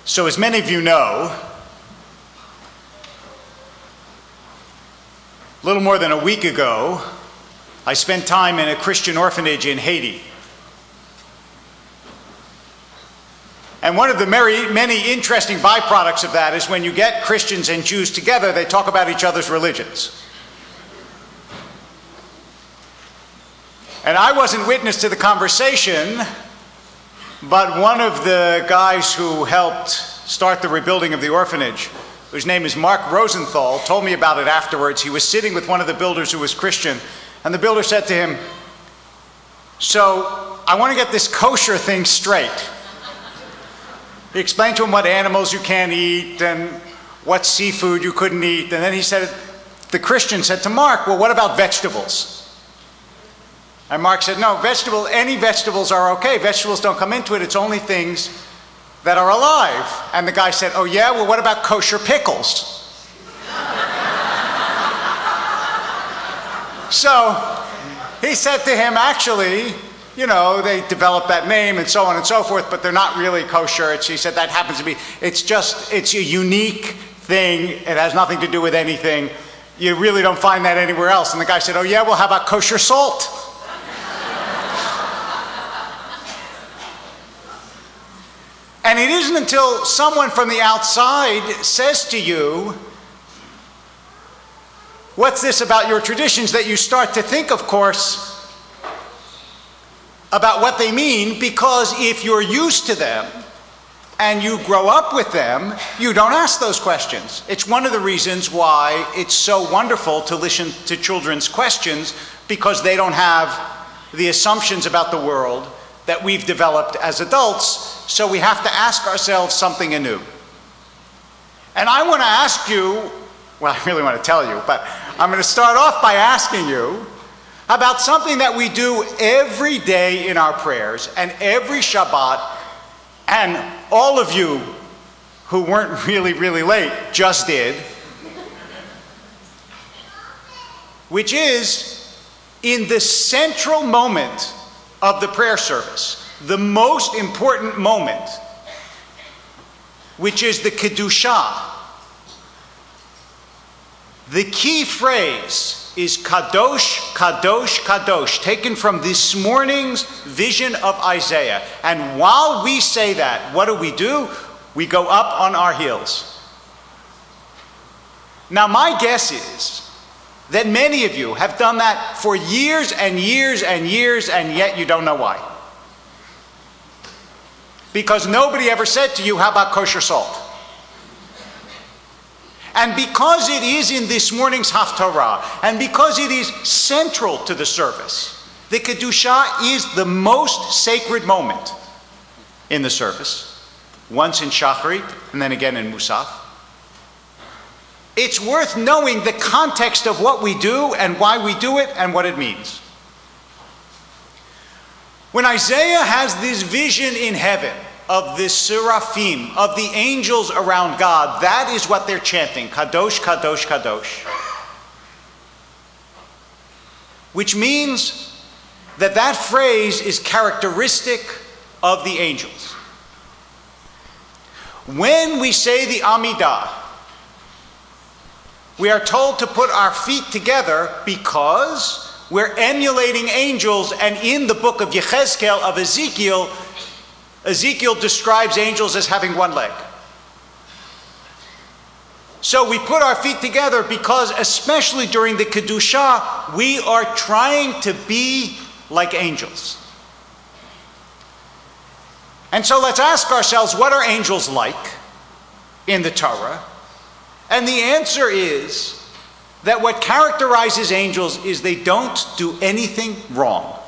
So as many of you know, a little more than a week ago, I spent time in a Christian orphanage in Haiti. And one of the many interesting byproducts of that is when you get Christians and Jews together, they talk about each other's religions. And I wasn't witness to the conversation, but one of the guys who helped start the rebuilding of the orphanage, whose name is Mark Rosenthal, told me about it afterwards. He was sitting with one of the builders who was Christian, and the builder said to him, "So, I want to get this kosher thing straight." He explained to him what animals you can't eat and what seafood you couldn't eat, and then the Christian said to Mark, "Well, what about vegetables?" And Mark said, "No, any vegetables are okay. Vegetables don't come into it. It's only things that are alive." And the guy said, "Oh yeah? Well, what about kosher pickles?" So he said to him, "Actually, they developed that name and so on and so forth, but they're not really kosher." He said, "That happens to be, it's a unique thing. It has nothing to do with anything. You really don't find that anywhere else." And the guy said, "Oh yeah? Well, how about kosher salt?" And it isn't until someone from the outside says to you, "What's this about your traditions?" that you start to think, of course, about what they mean, because if you're used to them and you grow up with them, you don't ask those questions. It's one of the reasons why it's so wonderful to listen to children's questions, because they don't have the assumptions about the world that we've developed as adults, so we have to ask ourselves something anew. And I want to ask you, well, I really want to tell you, but I'm going to start off by asking you about something that we do every day in our prayers and every Shabbat, and all of you who weren't really late just did, which is in the central moment of the prayer service, the most important moment, which is the Kedusha. The key phrase is Kadosh, Kadosh, Kadosh, taken from this morning's vision of Isaiah. And while we say that, what do? We go up on our heels. Now, my guess is that many of you have done that for years and years and years, and yet you don't know why. Because nobody ever said to you, "How about kosher salt?" And because it is in this morning's Haftarah, and because it is central to the service, the Kedusha is the most sacred moment in the service, once in Shacharit and then again in Musaf. It's worth knowing the context of what we do and why we do it and what it means. When Isaiah has this vision in heaven of the seraphim, of the angels around God, that is what they're chanting, Kadosh, Kadosh, Kadosh. Which means that phrase is characteristic of the angels. When we say the Amidah, we are told to put our feet together because we're emulating angels, and in the book of Yechezkel, of Ezekiel, Ezekiel describes angels as having one leg. So we put our feet together because, especially during the Kedusha, we are trying to be like angels. And so let's ask ourselves, what are angels like in the Torah? And the answer is that what characterizes angels is they don't do anything wrong.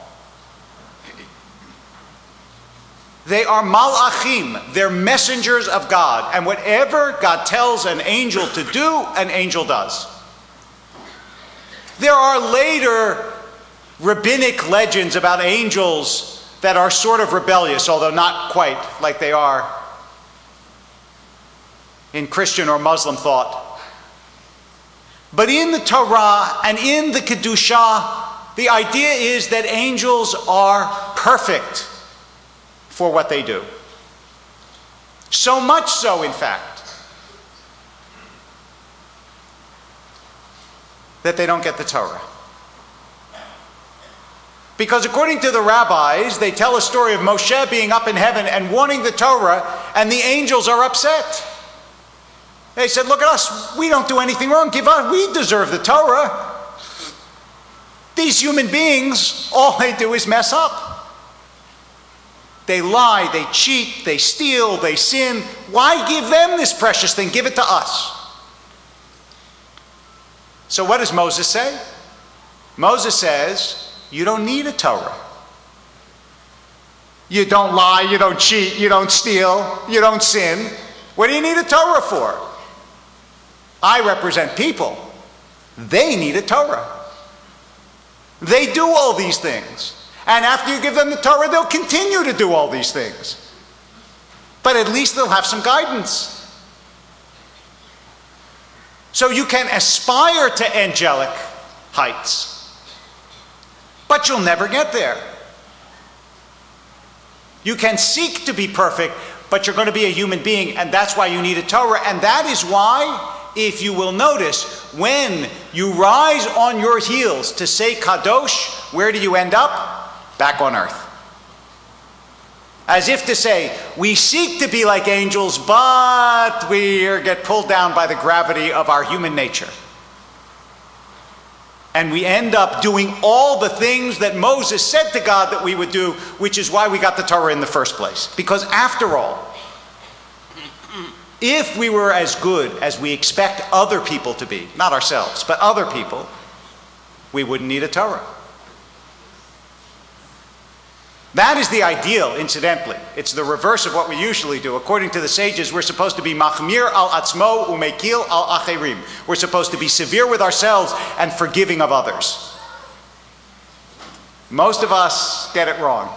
They are malachim, they're messengers of God, and whatever God tells an angel to do, an angel does. There are later rabbinic legends about angels that are sort of rebellious, although not quite like they are in Christian or Muslim thought. But in the Torah and in the Kedusha, the idea is that angels are perfect for what they do. So much so, in fact, that they don't get the Torah. Because according to the rabbis, they tell a story of Moshe being up in heaven and wanting the Torah, and the angels are upset. They said, look at us, we don't do anything wrong, give us, we deserve the Torah. These human beings, all they do is mess up. They lie, they cheat, they steal, they sin. Why give them this precious thing? Give it to us. So what does Moses say? Moses says, you don't need a Torah. You don't lie, you don't cheat, you don't steal, you don't sin. What do you need a Torah for? I represent people. They need a Torah. They do all these things. And after you give them the Torah, they'll continue to do all these things. But at least they'll have some guidance. So you can aspire to angelic heights, but you'll never get there. You can seek to be perfect, but you're going to be a human being, and that's why you need a Torah. And that is why, if you will notice, when you rise on your heels to say Kadosh, where do you end up? Back on earth. As if to say, we seek to be like angels, but we get pulled down by the gravity of our human nature. And we end up doing all the things that Moses said to God that we would do, which is why we got the Torah in the first place. Because after all, if we were as good as we expect other people to be, not ourselves, but other people, we wouldn't need a Torah. That is the ideal, incidentally. It's the reverse of what we usually do. According to the sages, we're supposed to be machmir al atzmo umekil al acherim. We're supposed to be severe with ourselves and forgiving of others. Most of us get it wrong.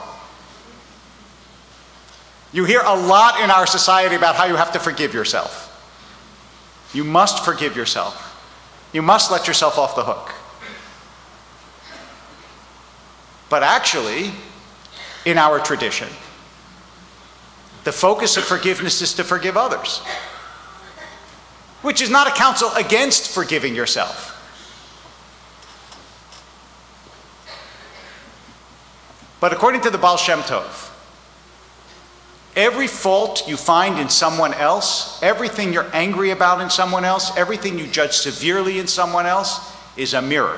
You hear a lot in our society about how you have to forgive yourself. You must forgive yourself. You must let yourself off the hook. But actually, in our tradition, the focus of forgiveness is to forgive others, which is not a counsel against forgiving yourself. But according to the Baal Shem Tov, every fault you find in someone else, everything you're angry about in someone else, everything you judge severely in someone else is a mirror.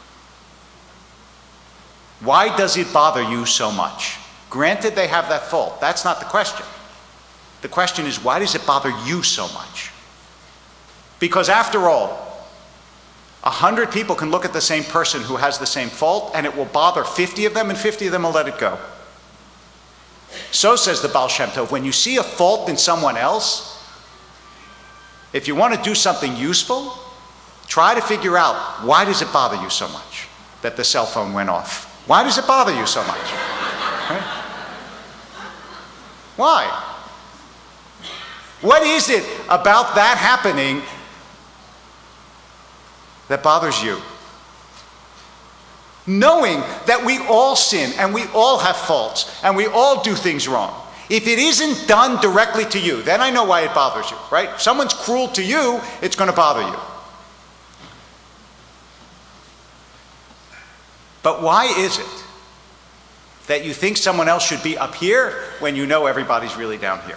Why does it bother you so much? Granted, they have that fault. That's not the question. The question is, why does it bother you so much? Because after all, 100 people can look at the same person who has the same fault, and it will bother 50 of them, and 50 of them will let it go. So says the Baal Shem Tov, when you see a fault in someone else, if you want to do something useful, try to figure out, why does it bother you so much that the cell phone went off? Why does it bother you so much? Right? Why? What is it about that happening that bothers you? Knowing that we all sin and we all have faults and we all do things wrong. If it isn't done directly to you, then I know why it bothers you, right? If someone's cruel to you, it's going to bother you. But why is it that you think someone else should be up here when you know everybody's really down here?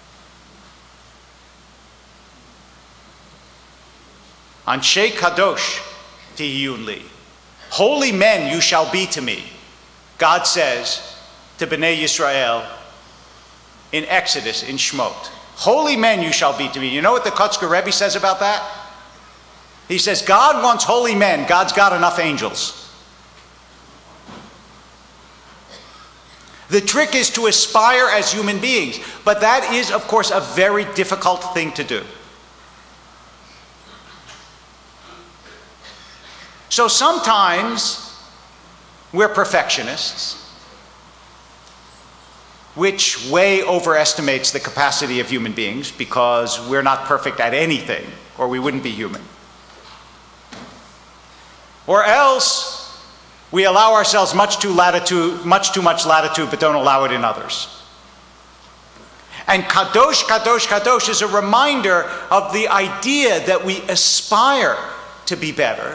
Anshe Kadosh tihiyun li. Holy men you shall be to me, God says to Bnei Yisrael in Exodus, in Shmot. Holy men you shall be to me. You know what the Kotzker Rebbe says about that? He says, God wants holy men. God's got enough angels. The trick is to aspire as human beings, but that is, of course, a very difficult thing to do. So sometimes we're perfectionists, which way overestimates the capacity of human beings because we're not perfect at anything, or we wouldn't be human. Or else we allow ourselves much too much latitude, but don't allow it in others. And Kadosh, Kadosh, Kadosh is a reminder of the idea that we aspire to be better,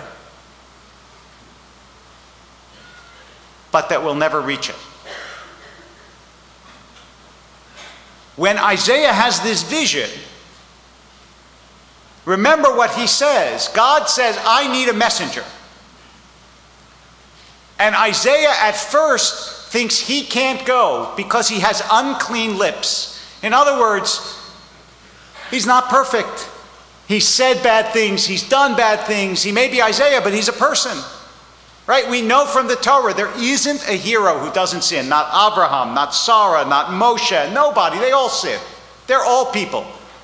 but that we'll never reach it. When Isaiah has this vision, remember what he says. God says, I need a messenger. And Isaiah at first thinks he can't go because he has unclean lips. In other words, he's not perfect. He's said bad things. He's done bad things. He may be Isaiah, but he's a person. Right? We know from the Torah there isn't a hero who doesn't sin. Not Abraham, not Sarah, not Moshe, nobody. They all sin. They're all people.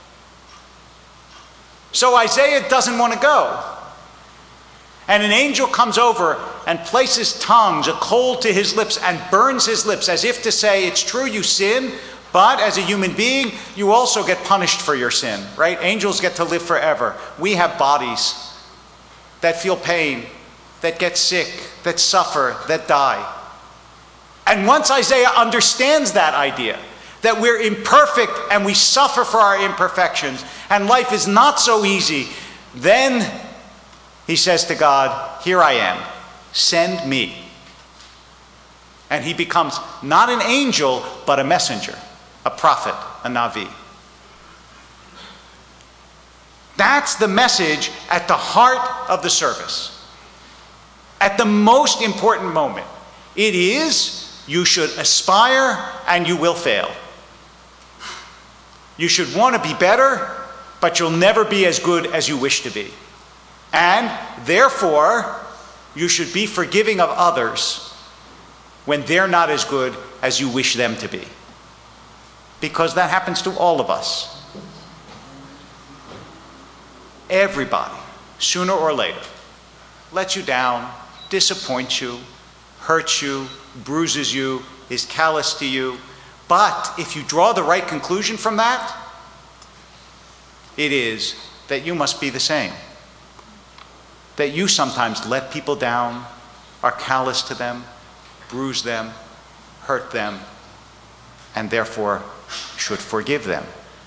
So Isaiah doesn't want to go. And an angel comes over and places tongues, a coal to his lips, and burns his lips as if to say, it's true you sin, but as a human being, you also get punished for your sin, right? Angels get to live forever. We have bodies that feel pain, that get sick, that suffer, that die. And once Isaiah understands that idea, that we're imperfect and we suffer for our imperfections, and life is not so easy, then he says to God, here I am, send me. And he becomes not an angel, but a messenger, a prophet, a Navi. That's the message at the heart of the service. At the most important moment, it is, you should aspire and you will fail. You should want to be better, but you'll never be as good as you wish to be. And therefore, you should be forgiving of others when they're not as good as you wish them to be. Because that happens to all of us. Everybody, sooner or later, lets you down, disappoints you, hurts you, bruises you, is callous to you. But if you draw the right conclusion from that, it is that you must be the same. That you sometimes let people down, are callous to them, bruise them, hurt them, and therefore should forgive them.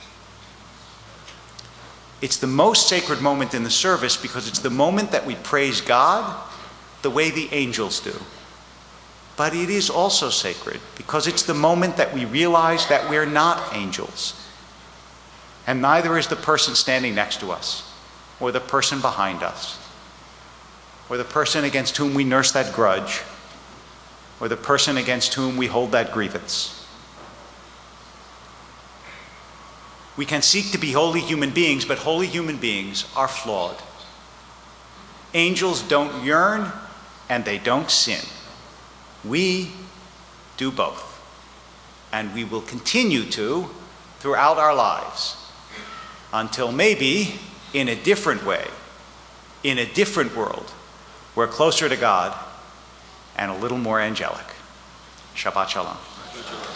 It's the most sacred moment in the service because it's the moment that we praise God the way the angels do. But it is also sacred because it's the moment that we realize that we're not angels. And neither is the person standing next to us, or the person behind us, or the person against whom we nurse that grudge, or the person against whom we hold that grievance. We can seek to be holy human beings, but holy human beings are flawed. Angels don't yearn and they don't sin. We do both. And we will continue to throughout our lives until maybe in a different way, in a different world, we're closer to God and a little more angelic. Shabbat Shalom.